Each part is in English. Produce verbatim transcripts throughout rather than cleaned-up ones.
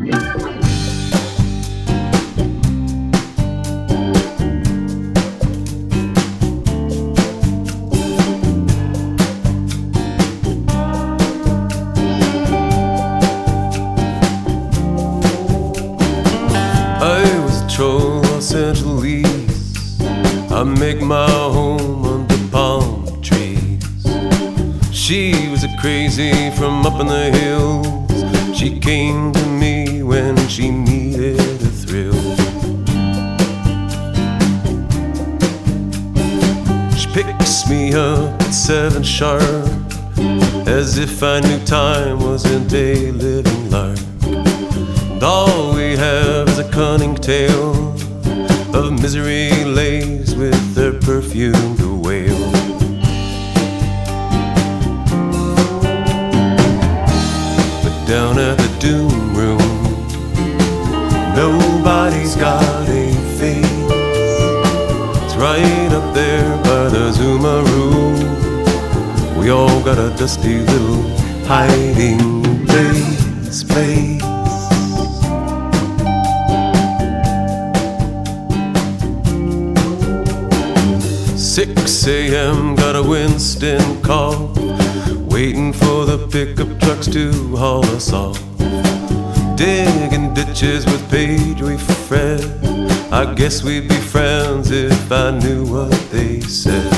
Los Angeles, I make my home under palm trees. She was a crazy from up in the hills. She came to me when she needed a thrill. She picks me up at seven sharp, as if I knew time wasn't a living lark. And all we have is a cunning tale of misery laced with her perfumed wail. But down at the Doom Room, nobody's got a face. It's right up there by the Zuma Room. We all got a dusty little hiding place, place. six a.m. got a Winston call, waiting for the pickup trucks to haul us off. Digging ditches with Paige, we fret. I guess we'd be friends if I knew what they said.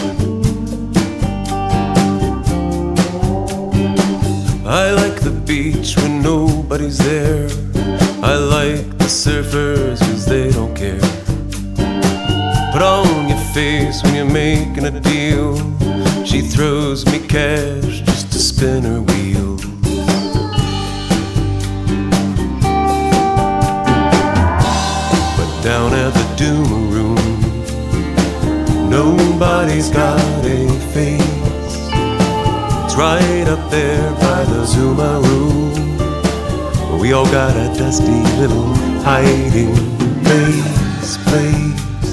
I like the beach when nobody's there. I like the surfers cause they don't care. Put on your face when you're making a deal. She throws me cash just to spin her wheel. But down at the Doom Room, nobody's got a face. It's right up there by the Zuma Room. We all got a dusty little hiding place, place.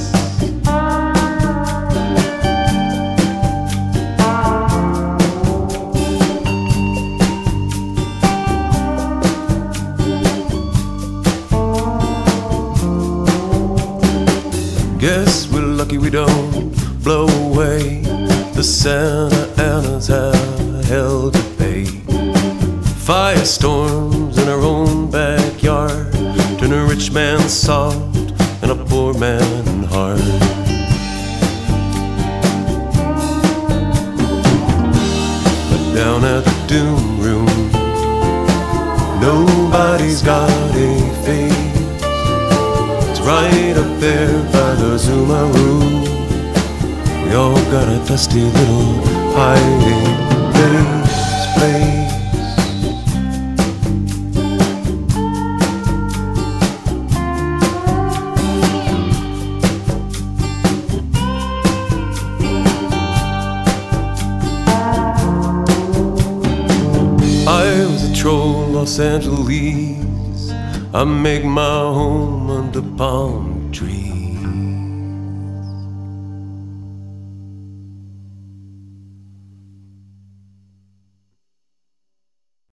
Guess we're lucky we don't blow away the Santa Ana's have hell to pay. Firestorms in our own backyard turn a rich man soft and a poor man hard. But down at the Doom Room, nobody's got a face. Right up there by the Zuma Room, we all got a dusty little hiding place, place. I was a troll, Los Angeles. I make my home under palm trees.